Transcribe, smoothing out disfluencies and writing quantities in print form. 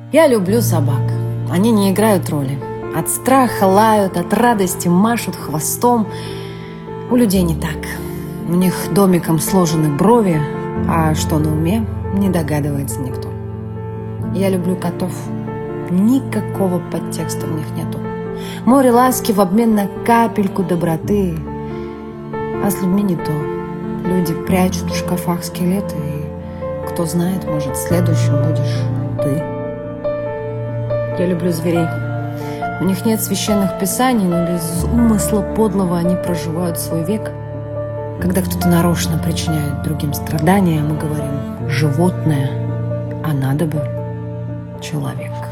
Я люблю собак. Они не играют роли. От страха лают, от радости машут хвостом. У людей не так. У них домиком сложены брови, а что на уме, не догадывается никто. Я люблю котов. Никакого подтекста в них нету. Море ласки в обмен на капельку доброты. А с людьми не то. Люди прячут в шкафах скелеты, и кто знает, может, следующим будешь ты. Я люблю зверей. У них нет священных писаний, но без умысла подлого они проживают свой век. Когда кто-то нарочно причиняет другим страдания, мы говорим «животное», а надо бы «человек».